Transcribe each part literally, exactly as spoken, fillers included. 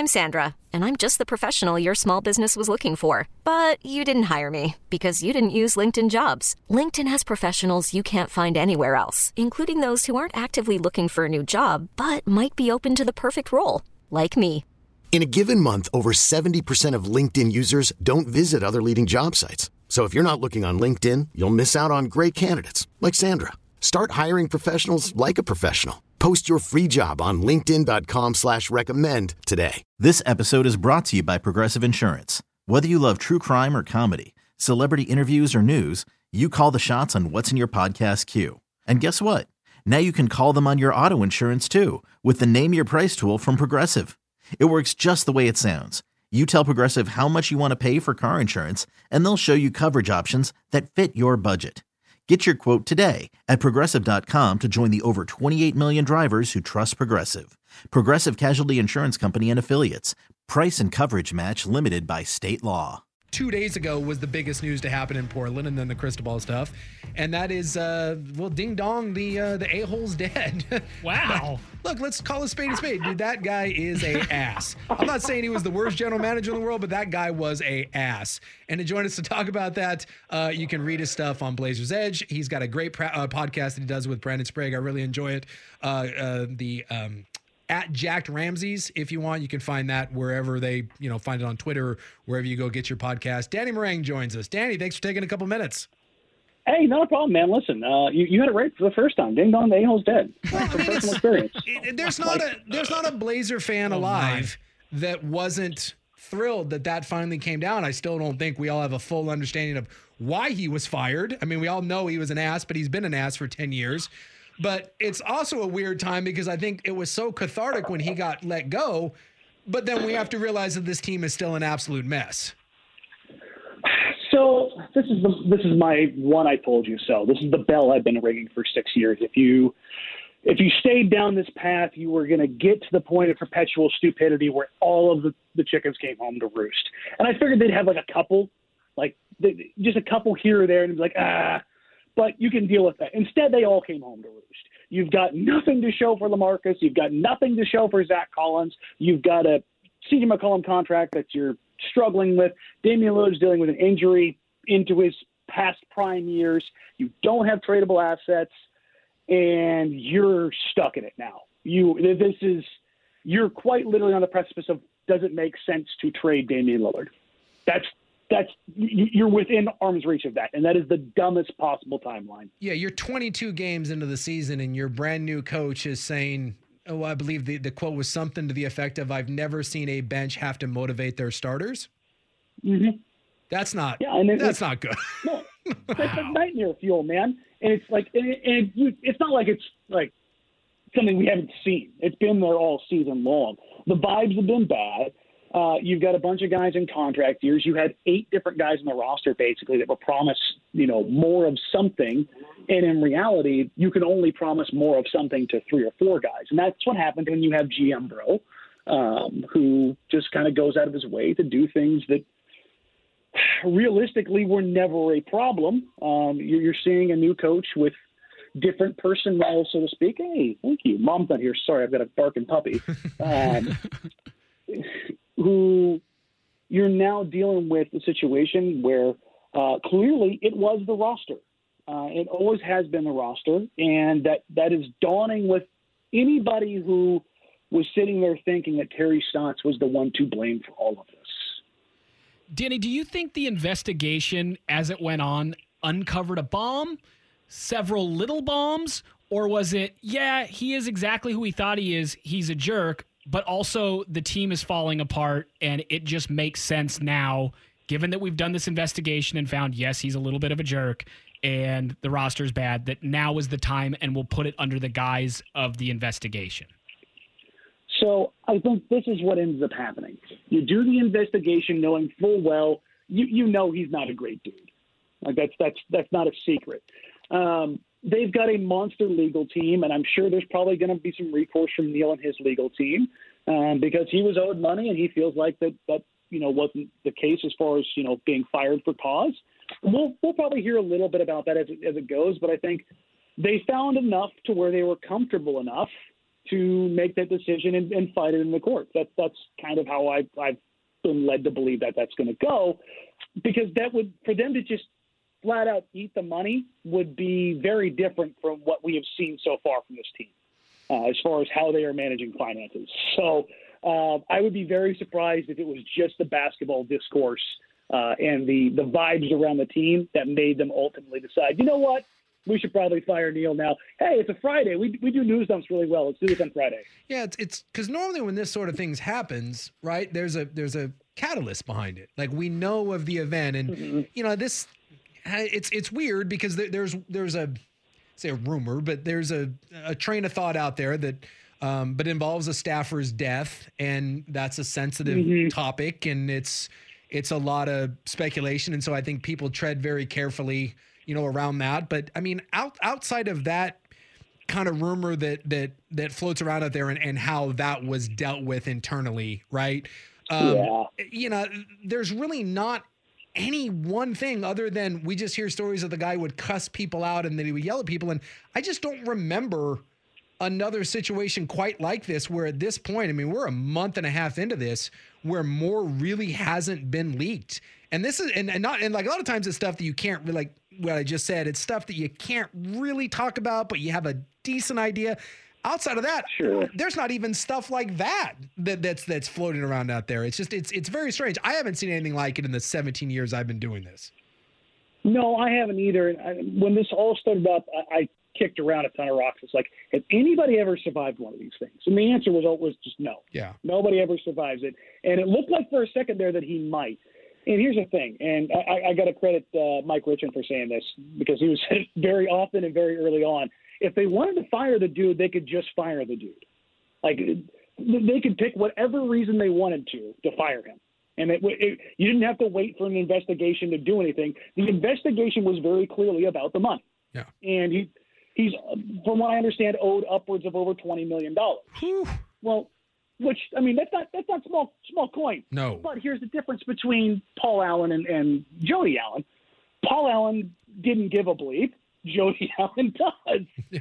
I'm Sandra, and I'm just the professional your small business was looking for. But you didn't hire me because you didn't use LinkedIn Jobs. LinkedIn has professionals you can't find anywhere else, including those who aren't actively looking for a new job, but might be open to the perfect role, like me. In a given month, over seventy percent of LinkedIn users don't visit other leading job sites. So if you're not looking on LinkedIn, you'll miss out on great candidates like Sandra. Start hiring professionals like a professional. Post your free job on linkedin.com slash recommend today. This episode is brought to you by Progressive Insurance. Whether you love true crime or comedy, celebrity interviews or news, you call the shots on what's in your podcast queue. And guess what? Now you can call them on your auto insurance too with the Name Your Price tool from Progressive. It works just the way it sounds. You tell Progressive how much you want to pay for car insurance, and they'll show you coverage options that fit your budget. Get your quote today at Progressive dot com to join the over twenty-eight million drivers who trust Progressive. Progressive Casualty Insurance Company and Affiliates. Price and coverage match limited by state law. Two days ago was the biggest news to happen in Portland, and then the Cristobal stuff. And that is, uh, well, ding dong, the uh, the a-hole's dead. Wow. Look, let's call a spade a spade. Dude, that guy is a ass. I'm not saying he was the worst general manager in the world, but that guy was a ass. And to join us to talk about that, uh, you can read his stuff on Blazers Edge. He's got a great pra- uh, podcast that he does with Brandon Sprague. I really enjoy it. Uh, uh, the... Um, At Jacked Ramses, if you want, you can find that wherever they, you know, find it on Twitter, wherever you go get your podcast. Danny Marang joins us. Danny, thanks for taking a couple minutes. Hey, not a problem, man. Listen, uh, you, you had it right for the first time. Ding dong, the a-hole's dead. That's from personal experience. It, there's not a there's not a Blazer fan Oh, alive that wasn't thrilled that that finally came down. I still don't think we all have a full understanding of why he was fired. I mean, we all know he was an ass, but he's been an ass for ten years. But it's also a weird time because I think it was so cathartic when he got let go. But then we have to realize that this team is still an absolute mess. So this is the this is my one I told you so. This is the bell I've been ringing for six years. If you if you stayed down this path, you were going to get to the point of perpetual stupidity where all of the, the chickens came home to roost. And I figured they'd have like a couple, like they, just a couple here or there, and be like ah. But you can deal with that. Instead, they all came home to roost. You've got nothing to show for LaMarcus. You've got nothing to show for Zach Collins. You've got a C J McCollum contract that you're struggling with. Damian Lillard's dealing with an injury into his past prime years. You don't have tradable assets, and you're stuck in it now. You this is you're quite literally on the precipice of does it make sense to trade Damian Lillard? That's That's you're within arm's reach of that, and that is the dumbest possible timeline. Yeah, you're twenty-two games into the season, and your brand new coach is saying, "Oh, I believe the, the quote was something to the effect of I've never seen a bench have to motivate their starters." Mm-hmm. That's not. Yeah, and it, that's not good. No, that's like nightmare fuel, man. And it's like, and, it, and it, it's not like it's like something we haven't seen. It's been there all season long. The vibes have been bad. Uh, you've got a bunch of guys in contract years. You had eight different guys in the roster, basically, that were promised, you know, more of something. And in reality, you can only promise more of something to three or four guys. And that's what happened when you have G M Bro, um, who just kind of goes out of his way to do things that realistically were never a problem. Um, you're, you're seeing a new coach with different personnel, so to speak. Hey, thank you. Mom's not here. Sorry, I've got a barking puppy. Um, who you're now dealing with a situation where uh, clearly it was the roster. Uh, it always has been the roster, and that, that is dawning with anybody who was sitting there thinking that Terry Stotts was the one to blame for all of this. Danny, do you think the investigation as it went on uncovered a bomb, several little bombs, or was it, yeah, he is exactly who he thought he is, he's a jerk, but also the team is falling apart and it just makes sense now, given that we've done this investigation and found, yes, he's a little bit of a jerk and the roster's bad, that now is the time and we'll put it under the guise of the investigation? So I think this is what ends up happening. You do the investigation knowing full well, you, you know he's not a great dude. Like that's that's that's not a secret. Um, they've got a monster legal team, and I'm sure there's probably going to be some recourse from Neil and his legal team um, because he was owed money, and he feels like that that you know wasn't the case as far as you know being fired for cause. We'll we'll probably hear a little bit about that as it, as it goes, but I think they found enough to where they were comfortable enough to make that decision and, and fight it in the courts. That's that's kind of how I, I've been led to believe that that's going to go, because that would, for them to just flat out eat the money would be very different from what we have seen so far from this team uh, as far as how they are managing finances. So uh, I would be very surprised if it was just the basketball discourse uh, and the, the vibes around the team that made them ultimately decide, you know what, we should probably fire Neil now. Hey, it's a Friday. We we do news dumps really well. Let's do this on Friday. Yeah, it's it's because normally when this sort of things happens, right? There's a there's a catalyst behind it. Like, we know of the event, and mm-hmm. you know this. It's it's weird because there's there's a say a rumor, but there's a a train of thought out there that, um, but involves a staffer's death, and that's a sensitive mm-hmm. topic, and it's it's a lot of speculation, and so I think people tread very carefully, you know, around that. But I mean, out, outside of that kind of rumor that that that floats around out there, and, and how that was dealt with internally, right? Um, yeah. You know, there's really not any one thing other than we just hear stories of the guy would cuss people out and then he would yell at people. And I just don't remember another situation quite like this, where at this point, I mean, we're a month and a half into this, where more really hasn't been leaked. And this is, and, and not, and like a lot of times it's stuff that you can't really, like what I just said, it's stuff that you can't really talk about, but you have a decent idea. Outside of that, sure. there's not even stuff like that, that that's that's floating around out there. It's just it's it's very strange. I haven't seen anything like it in the seventeen years I've been doing this. No, I haven't either. And I, when this all started up, I, I kicked around a ton of rocks. It's like, has anybody ever survived one of these things? And the answer was was just no. Yeah. Nobody ever survives it. And it looked like for a second there that he might. And here's the thing, and I, I got to credit uh, Mike Richman for saying this, because he was said it very often and very early on. If they wanted to fire the dude, they could just fire the dude. Like, they could pick whatever reason they wanted to to fire him. And it, it, you didn't have to wait for an investigation to do anything. The investigation was very clearly about the money. Yeah. And he, he's, from what I understand, owed upwards of over twenty million dollars. Well, which, I mean, that's not that's not small small coin. No. But here's the difference between Paul Allen and, and Jody Allen. Paul Allen didn't give a bleep. Jody Allen does.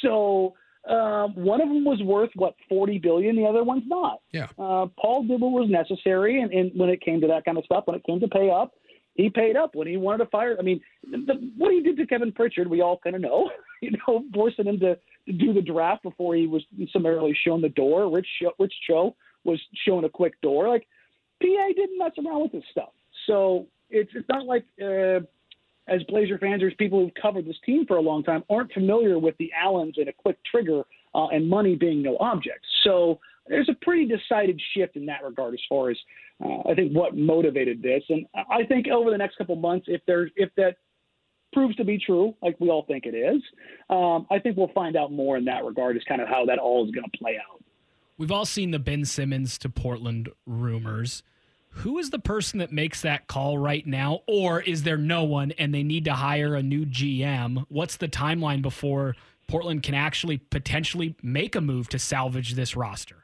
So uh, one of them was worth, what, forty billion dollars? The other one's not. Yeah. Uh, Paul did what was necessary, and, and when it came to that kind of stuff, when it came to pay up, he paid up. When he wanted to fire, I mean, the, what he did to Kevin Pritchard, we all kind of know, you know, forcing him to, to do the draft before he was summarily shown the door. Rich, Rich Cho was shown a quick door. Like, P A didn't mess around with this stuff. So it's it's not like uh, – as Blazer fans, there's people who've covered this team for a long time, aren't familiar with the Allens and a quick trigger uh, and money being no object. So there's a pretty decided shift in that regard as far as uh, I think what motivated this. And I think over the next couple of months, if there's if that proves to be true, like we all think it is, um, I think we'll find out more in that regard as kind of how that all is going to play out. We've all seen the Ben Simmons to Portland rumors. Who is the person that makes that call right now? Or is there no one and they need to hire a new G M? What's the timeline before Portland can actually potentially make a move to salvage this roster?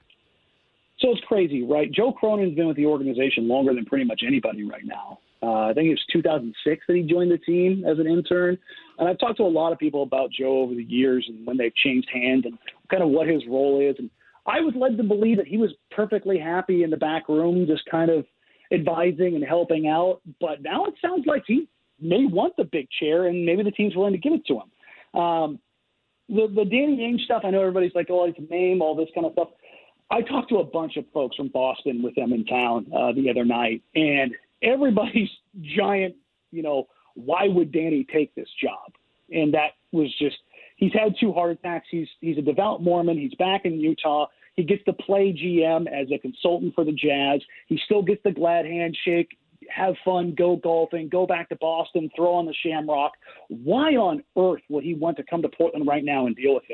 So it's crazy, right? Joe Cronin's been with the organization longer than pretty much anybody right now. Uh, I think it was two thousand six that he joined the team as an intern. And I've talked to a lot of people about Joe over the years and when they've changed hands and kind of what his role is. And I was led to believe that he was perfectly happy in the back room, just kind of advising and helping out. But now it sounds like he may want the big chair, and maybe the team's willing to give it to him. Um, the, the Danny Ainge stuff, I know everybody's like, oh, his name, all this kind of stuff. I talked to a bunch of folks from Boston with them in town uh, the other night, and everybody's giant, you know, why would Danny take this job? And that was just, he's had two heart attacks. He's he's a devout Mormon. He's back in Utah. He gets to play G M as a consultant for the Jazz. He still gets the glad handshake, have fun, go golfing, go back to Boston, throw on the Shamrock. Why on earth would he want to come to Portland right now and deal with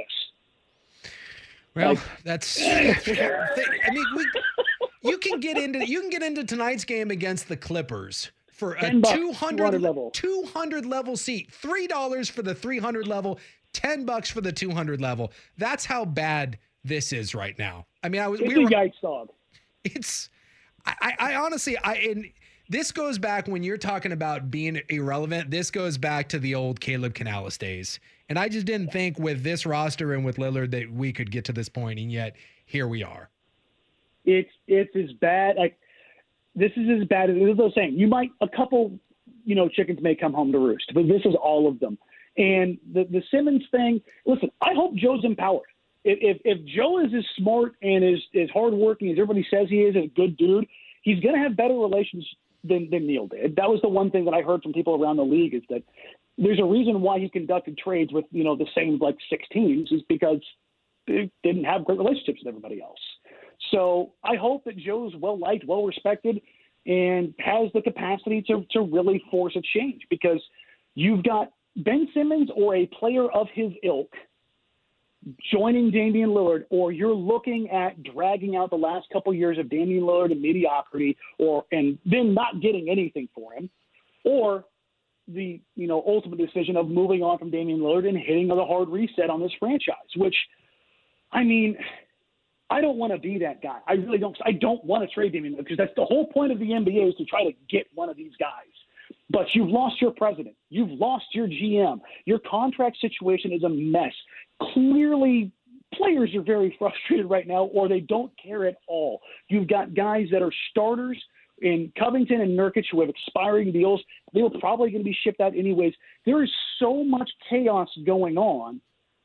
this? Well, like, that's. I mean, we, you can get into you can get into tonight's game against the Clippers for a two hundred level two hundred level seat, three dollars for the three hundred level, ten bucks for the two hundred level. That's how bad this is right now. I mean, I was. It's we a were, yikes dog. It's. I, I honestly, I in This goes back when you're talking about being irrelevant. This goes back to the old Caleb Canales days. And I just didn't think with this roster and with Lillard that we could get to this point, and yet here we are. It's it's as bad. Like this is as bad as this is the saying. You might a couple, you know, chickens may come home to roost, but this is all of them. And the the Simmons thing. Listen, I hope Joe's empowered. If if, if Joe is as smart and as as hardworking as everybody says he is, a good dude, he's going to have better relations than than Neil did. That was the one thing that I heard from people around the league is that there's a reason why he conducted trades with, you know, the same like six teams is because they didn't have great relationships with everybody else. So I hope that Joe's well-liked, well-respected, and has the capacity to, to really force a change because you've got Ben Simmons or a player of his ilk joining Damian Lillard, or you're looking at dragging out the last couple years of Damian Lillard in mediocrity or and then not getting anything for him, or the, you know, ultimate decision of moving on from Damian Lillard and hitting the hard reset on this franchise, which, I mean, I don't want to be that guy. I really don't. I don't want to trade Damian Lillard because that's the whole point of the N B A is to try to get one of these guys. But you've lost your president. You've lost your G M. Your contract situation is a mess. Clearly, players are very frustrated right now, or they don't care at all. You've got guys that are starters in Covington and Nurkic who have expiring deals. They were probably going to be shipped out anyways. There is so much chaos going on.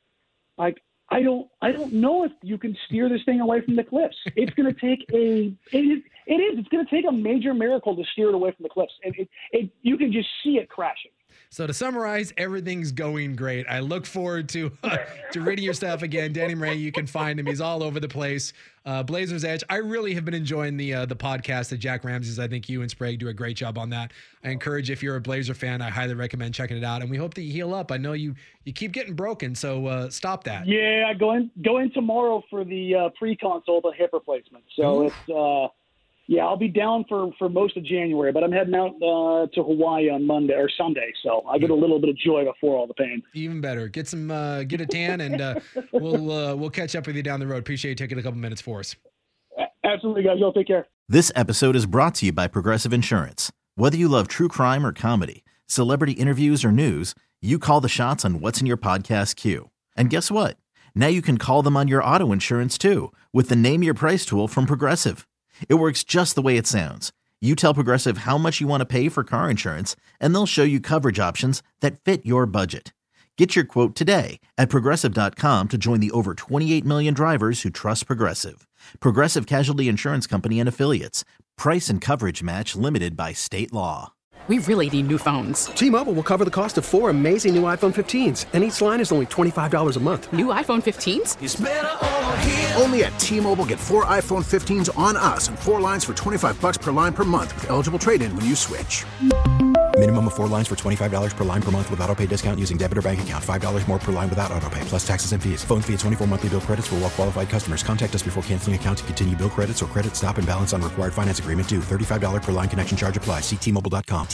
Like, I don't, I don't know if you can steer this thing away from the cliffs. It's going to take a, it is, it is, it's going to take a major miracle to steer it away from the cliffs. And it, it, you can just see it crashing. So to summarize, everything's going great. I look forward to uh, to reading your stuff again. Danny Marang, you can find him. He's all over the place. Uh, Blazers Edge. I really have been enjoying the uh, the podcast that Jack Ramsey's. I think you and Sprague do a great job on that. I encourage, if you're a Blazer fan, I highly recommend checking it out. And we hope that you heal up. I know you you keep getting broken, so uh, stop that. Yeah, go in go in tomorrow for the uh, pre-console, the hip replacement. So Ooh. it's. Uh, Yeah, I'll be down for, for most of January, but I'm heading out uh, to Hawaii on Monday or Sunday, so I get a little bit of joy before all the pain. Even better. Get some, uh, get a tan, and uh, we'll uh, we'll catch up with you down the road. Appreciate you taking a couple minutes for us. Absolutely, guys. Y'all take care. This episode is brought to you by Progressive Insurance. Whether you love true crime or comedy, celebrity interviews or news, you call the shots on what's in your podcast queue. And guess what? Now you can call them on your auto insurance too with the Name Your Price tool from Progressive. It works just the way it sounds. You tell Progressive how much you want to pay for car insurance, and they'll show you coverage options that fit your budget. Get your quote today at Progressive dot com to join the over twenty-eight million drivers who trust Progressive. Progressive Casualty Insurance Company and Affiliates. Price and coverage match limited by state law. We really need new phones. T-Mobile will cover the cost of four amazing new iPhone fifteens, and each line is only twenty-five dollars a month. New iPhone fifteens? It's better over here. Only at T-Mobile, get four iPhone fifteens on us and four lines for twenty-five dollars per line per month with eligible trade-in when you switch. Minimum of four lines for twenty-five dollars per line per month with autopay discount using debit or bank account. five dollars more per line without autopay, plus taxes and fees. Phone fee at twenty-four monthly bill credits for well-qualified customers. Contact us before canceling account to continue bill credits or credit stop and balance on required finance agreement due. thirty-five dollars per line connection charge applies. See T Mobile dot com.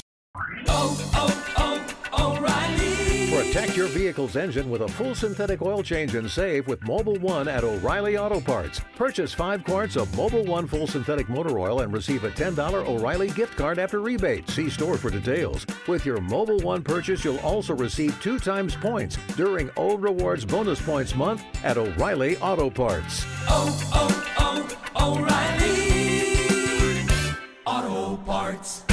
Oh, oh, oh, O'Reilly. Protect your vehicle's engine with a full synthetic oil change and save with Mobil one at O'Reilly Auto Parts. Purchase five quarts of Mobil one full synthetic motor oil and receive a ten dollars O'Reilly gift card after rebate. See store for details. With your Mobil one purchase, you'll also receive two times points during O Rewards Bonus Points Month at O'Reilly Auto Parts. Oh, oh, oh, O'Reilly Auto Parts.